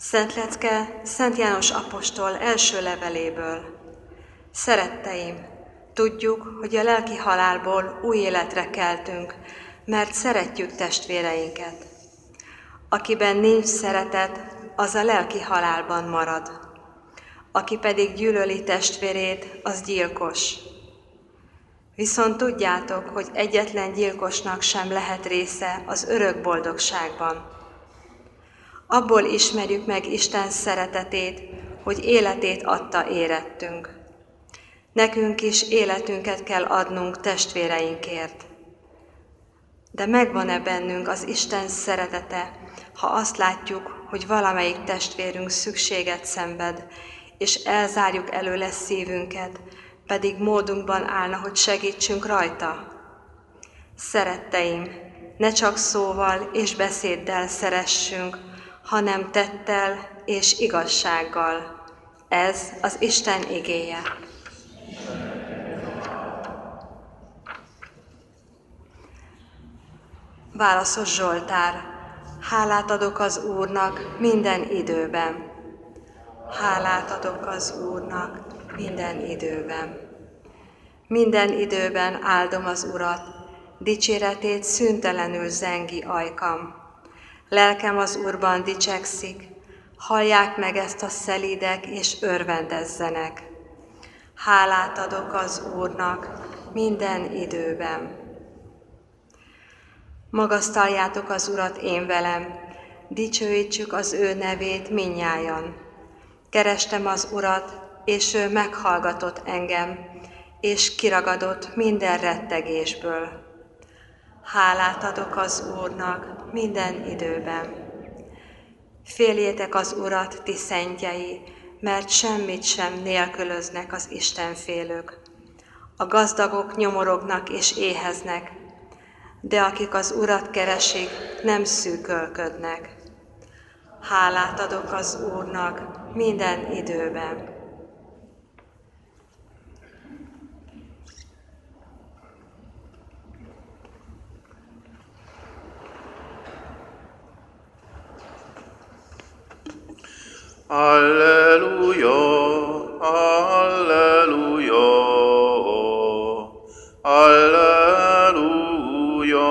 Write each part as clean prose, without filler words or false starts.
Szent lecke Szent János apostol első leveléből. Szeretteim, tudjuk, hogy a lelki halálból új életre keltünk, mert szeretjük testvéreinket. Akiben nincs szeretet, az a lelki halálban marad. Aki pedig gyűlöli testvérét, az gyilkos. Viszont tudjátok, hogy egyetlen gyilkosnak sem lehet része az örök boldogságban. Abból ismerjük meg Isten szeretetét, hogy életét adta érettünk. Nekünk is életünket kell adnunk testvéreinkért. De megvan-e bennünk az Isten szeretete, ha azt látjuk, hogy valamelyik testvérünk szükséget szenved, és elzárjuk előle szívünket, pedig módunkban állna, hogy segítsünk rajta? Szeretteim, ne csak szóval és beszéddel szeressünk, hanem tettel és igazsággal. Ez az Isten igéje. Válaszos Zsoltár. Hálát adok az Úrnak minden időben. Hálát adok az Úrnak minden időben. Minden időben áldom az Urat, dicséretét szüntelenül zengi ajkam. Lelkem az Úrban dicsekszik, hallják meg ezt a szelídek, és örvendezzenek. Hálát adok az Úrnak minden időben. Magasztaljátok az Urat én velem, dicsőítsük az ő nevét minnyájan. Kerestem az Urat, és ő meghallgatott engem, és kiragadott minden rettegésből. Hálát adok az Úrnak minden időben. Féljétek az Urat, ti szentjei, mert semmit sem nélkülöznek az istenfélők. A gazdagok nyomorognak és éheznek, de akik az Urat keresik, nem szűkölködnek. Hálát adok az Úrnak minden időben. Alleluja, alleluja, alleluja,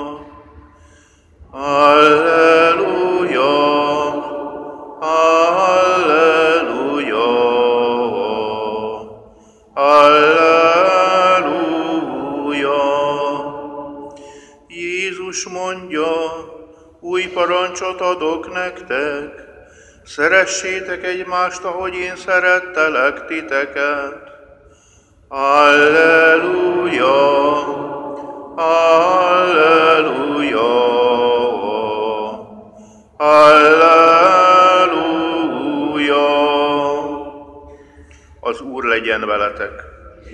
alleluja, alleluja, alleluja. Jézus mondja, új parancsot adok nektek, szeressétek egymást, ahogy én szerettelek titeket. Alleluja, alleluja, alleluja. Az Úr legyen veletek.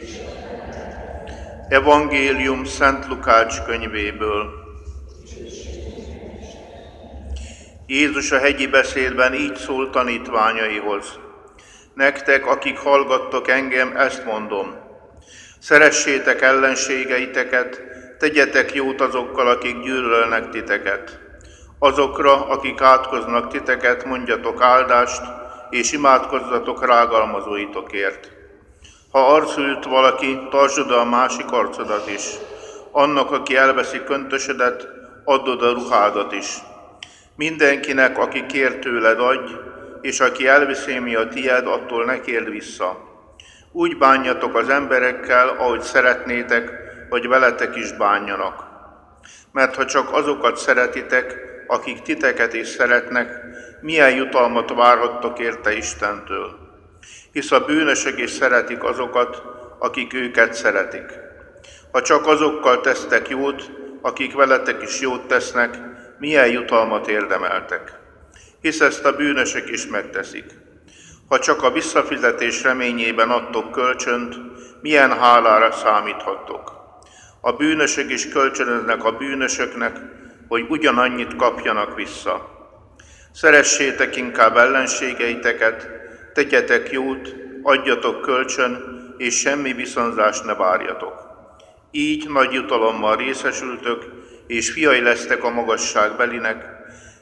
Evangélium Szent Lukács könyvéből. Jézus a hegyi beszédben így szól tanítványaihoz. Nektek, akik hallgattok engem, ezt mondom. Szeressétek ellenségeiteket, tegyetek jót azokkal, akik gyűlölnek titeket. Azokra, akik átkoznak titeket, mondjatok áldást, és imádkozzatok rágalmazóitokért. Ha arcul üt valaki, tartsd oda a másik arcodat is. Annak, aki elveszi köntösödet, add oda ruhádat is. Mindenkinek, aki kér tőled, adj, és aki elviszi, mi a tied, attól ne kérd vissza. Úgy bánjatok az emberekkel, ahogy szeretnétek, hogy veletek is bánjanak. Mert ha csak azokat szeretitek, akik titeket is szeretnek, milyen jutalmat várhattok érte Istentől? Hisz a bűnösök is szeretik azokat, akik őket szeretik. Ha csak azokkal tesztek jót, akik veletek is jót tesznek, milyen jutalmat érdemeltek? Hisz ezt a bűnösök is megteszik. Ha csak a visszafizetés reményében adtok kölcsönt, milyen hálára számíthattok? A bűnösök is kölcsönöznek a bűnösöknek, hogy ugyanannyit kapjanak vissza. Szeressétek inkább ellenségeiteket, tegyetek jót, adjatok kölcsön, és semmi viszonzást ne várjatok. Így nagy jutalommal részesültök, és fiai lesztek a magasságbelinek,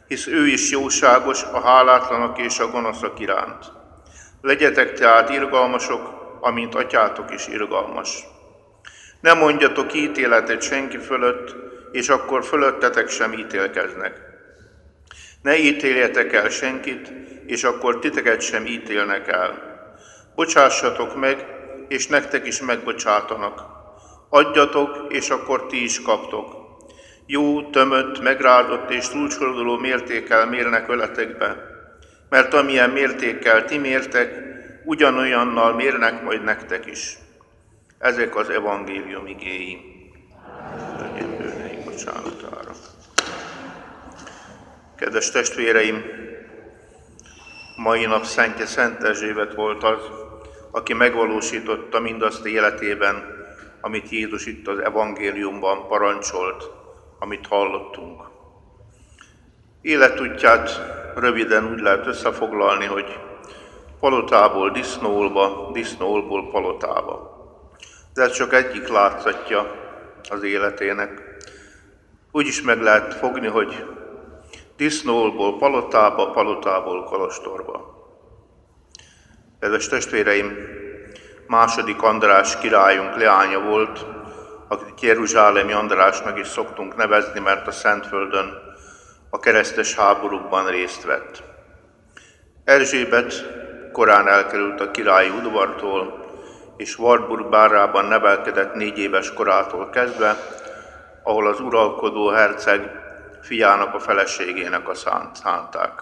hisz ő is jóságos a hálátlanok és a gonoszok iránt. Legyetek tehát irgalmasok, amint atyátok is irgalmas. Ne mondjatok ítéletet senki fölött, és akkor fölöttetek sem ítélkeznek. Ne ítéljetek el senkit, és akkor titeket sem ítélnek el. Bocsássatok meg, és nektek is megbocsátanak. Adjatok, és akkor ti is kaptok. Jó, tömött, megrázott és túlcsorduló mértékkel mérnek veletekbe, mert amilyen mértékkel ti mértek, ugyanolyannal mérnek majd nektek is. Ezek az evangélium igéi. Legyen bűneink bocsánatára. Kedves testvéreim, mai nap szentje Szent Erzsébet volt az, aki megvalósította mindazt életében, amit Jézus itt az evangéliumban parancsolt, amit hallottunk. Életútját röviden úgy lehet összefoglalni, hogy palotából disznóolba, disznóolból palotába. De ez csak egyik látszatja az életének. Úgy is meg lehet fogni, hogy disznóolból palotába, palotából kolostorba. Kedves testvéreim, II. András királyunk leánya volt, akit jeruzsálemi Andrásnak is szoktunk nevezni, mert a Szentföldön a keresztes háborúkban részt vett. Erzsébet korán elkerült a királyi udvartól, és Wartburg bárában nevelkedett 4 éves korától kezdve, ahol az uralkodó herceg fiának a feleségének szánták.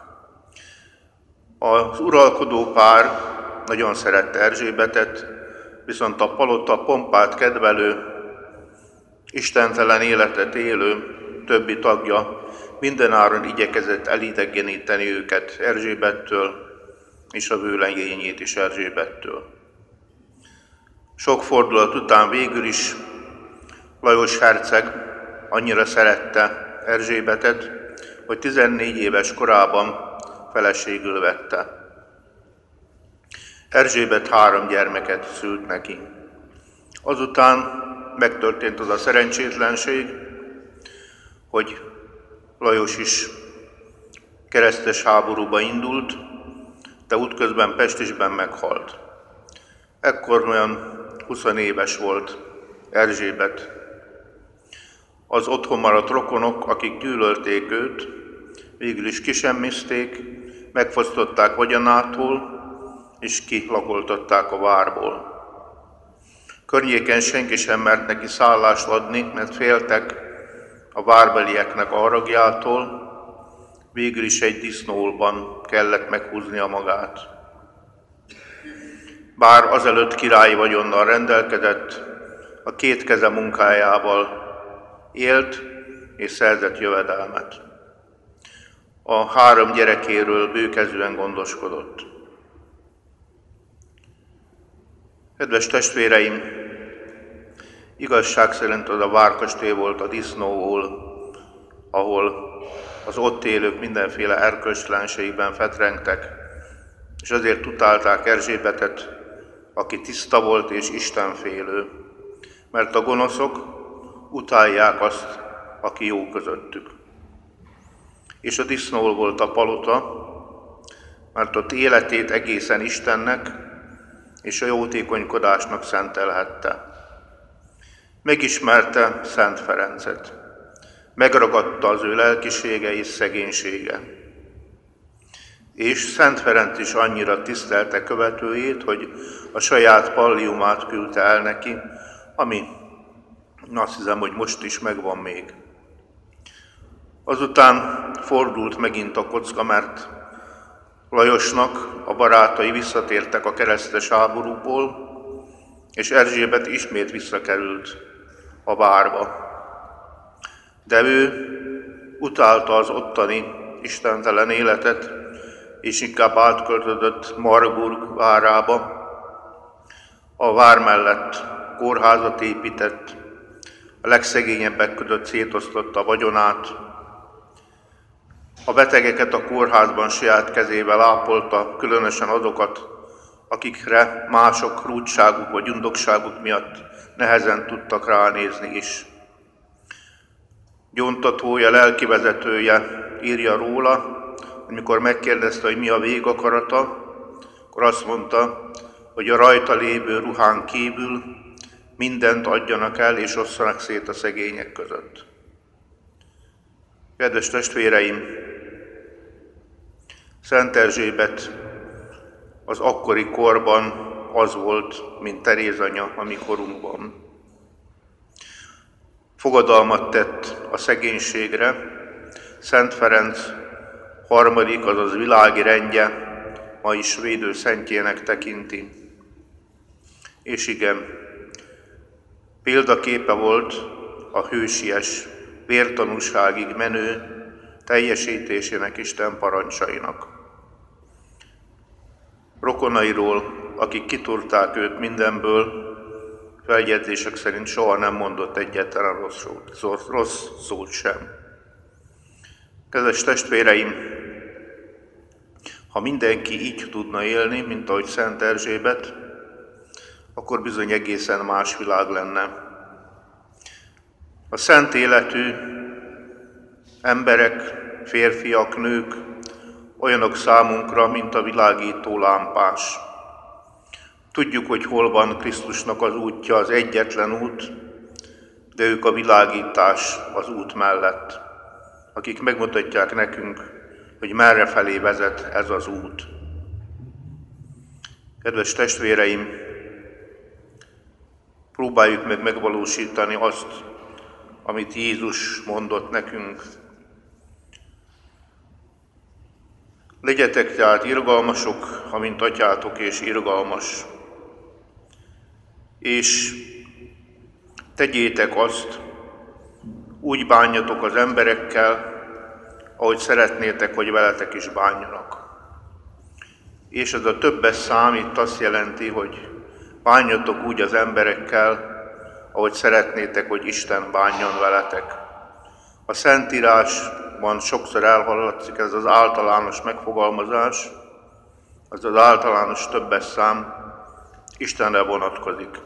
Az uralkodó pár nagyon szerette Erzsébetet, viszont a palota pompát kedvelő, istentelen életet élő többi tagja mindenáron igyekezett elidegeníteni őket Erzsébettől, és a vőlegényét is Erzsébettől. Sok fordulat után végül is Lajos herceg annyira szerette Erzsébetet, hogy 14 éves korában feleségül vette. Erzsébet 3 gyermeket szült neki. Azután megtörtént az a szerencsétlenség, hogy Lajos is keresztes háborúba indult, de útközben Pestisben meghalt. Ekkor olyan 20 éves volt Erzsébet. Az otthon maradt rokonok, akik gyűlölték őt, végül is kisemmizték, megfosztották vagyonától, és kilakoltatták a várból. Környéken senki sem mert neki szállást adni, mert féltek a várbelieknek a haragjától, végül is egy disznóolban kellett meghúznia magát. Bár azelőtt királyi vagyonnal rendelkedett, a 2 keze munkájával élt és szerzett jövedelmet. A 3 gyerekéről bőkezűen gondoskodott. Kedves testvéreim, igazság szerint az a várkastély volt a disznóhol, ahol az ott élők mindenféle erkölcstelenségben fetrengtek, és azért utálták Erzsébetet, aki tiszta volt és istenfélő, mert a gonoszok utálják azt, aki jó közöttük. És a disznóhol volt a palota, mert ott életét egészen Istennek és a jótékonykodásnak szentelhette. Megismerte Szent Ferencet, megragadta az ő lelkisége és szegénysége. És Szent Ferenc is annyira tisztelte követőjét, hogy a saját palliumát küldte el neki, ami azt hiszem, hogy most is megvan még. Azután fordult megint a kocka, mert Lajosnak a barátai visszatértek a keresztes háborúból, és Erzsébet ismét visszakerült a várba. De ő utálta az ottani istentelen életet, és inkább átköltözött Marburg várába. A vár mellett kórházat épített, a legszegényebbek között szétosztotta a vagyonát, a betegeket a kórházban saját kezével ápolta, különösen azokat, akikre mások rúdságuk vagy undokságuk miatt nehezen tudtak ránézni is. Gyóntatója, lelkivezetője írja róla, amikor megkérdezte, hogy mi a végakarata, akkor azt mondta, hogy a rajta lévő ruhán kívül mindent adjanak el, és osszanak szét a szegények között. Kedves testvéreim, Szent Erzsébet az akkori korban az volt, mint Teréz anya a mi korunkban. Fogadalmat tett a szegénységre, Szent Ferenc harmadik, azaz világi rendje, ma is védőszentjének tekinti. És igen, példaképe volt a hősies, vértanúságig menő teljesítésének Isten parancsainak. Rokonairól, akik kitúrták őt mindenből, feljegyzések szerint soha nem mondott egyetlen rossz szót sem. Kedves testvéreim, ha mindenki így tudna élni, mint ahogy Szent Erzsébet, akkor bizony egészen más világ lenne. A szent életű emberek, férfiak, nők olyanok számunkra, mint a világító lámpás. Tudjuk, hogy hol van Krisztusnak az útja, az egyetlen út, de ők a világítás az út mellett, akik megmutatják nekünk, hogy merre felé vezet ez az út. Kedves testvéreim, próbáljuk meg megvalósítani azt, amit Jézus mondott nekünk. Legyetek tehát irgalmasok, amint atyátok és irgalmas. És tegyétek azt, úgy bánjatok az emberekkel, ahogy szeretnétek, hogy veletek is bánjanak. És ez a többes szám itt azt jelenti, hogy bánjatok úgy az emberekkel, ahogy szeretnétek, hogy Isten bánjon veletek. A Szentírásban sokszor elhallatszik ez az általános megfogalmazás, az az általános többes szám Istenre vonatkozik.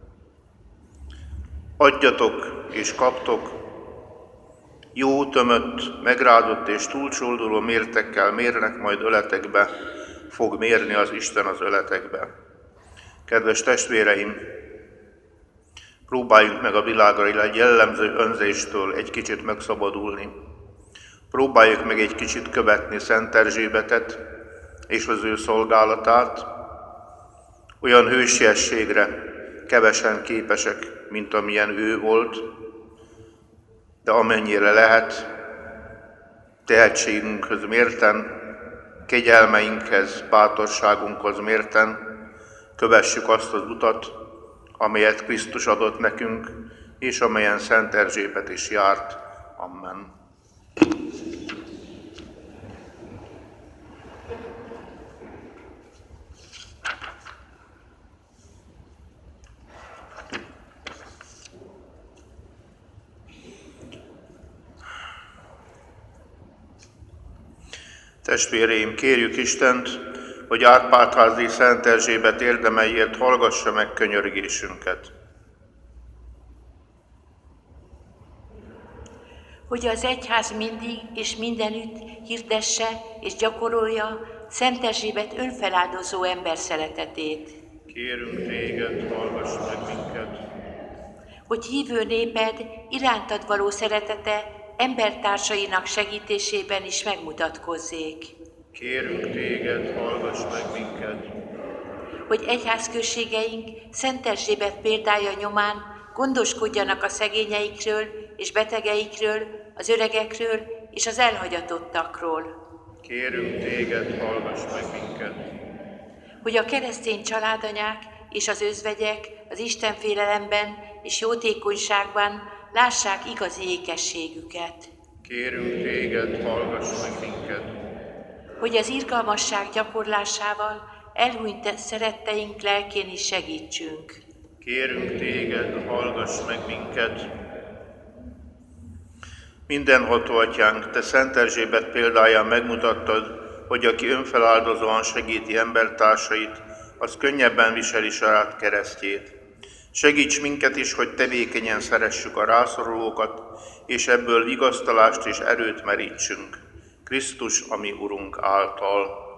Adjatok és kaptok, jó, tömött, megrázott és túlcsolduló mértekkel mérnek, majd öletekbe fog mérni az Isten az öletekbe. Kedves testvéreim, próbáljunk meg a világra egy jellemző önzéstől egy kicsit megszabadulni. Próbáljuk meg egy kicsit követni Szent Erzsébetet és az ő szolgálatát. Olyan hősiességre kevesen képesek, mint amilyen ő volt, de amennyire lehet, tehetségünkhöz mérten, kegyelmeinkhez, bátorságunkhoz mérten kövessük azt az utat, amelyet Krisztus adott nekünk, és amelyen Szent Erzsébet is járt. Amen. Testvéreim, kérjük Istent, hogy Árpád-házi Szent Erzsébet érdemeiért hallgassa meg könyörgésünket. Hogy az egyház mindig és mindenütt hirdesse és gyakorolja Szent Erzsébet önfeláldozó ember szeretetét. Kérünk téged, hallgass meg minket. Hogy hívő néped irántad való szeretete embertársainak segítésében is megmutatkozzék. Kérünk téged, hallgass meg minket. Hogy egyházközségeink Szent Erzsébet példája nyomán gondoskodjanak a szegényeikről és betegeikről, az öregekről és az elhagyatottakról. Kérünk téged, hallgass meg minket. Hogy a keresztény családanyák és az özvegyek az istenfélelemben és jótékonyságban lássák igazi ékességüket. Kérünk téged, hallgass meg minket. Hogy az irgalmasság gyakorlásával elhunyt szeretteink lelkén is segítsünk. Kérünk téged, hallgass meg minket. Mindenható Atyánk, te Szent Erzsébet példáján megmutattad, hogy aki önfeláldozóan segíti embertársait, az könnyebben viseli saját keresztjét. Segíts minket is, hogy tevékenyen szeressük a rászorulókat, és ebből vigasztalást és erőt merítsünk. Krisztus, ami Urunk által.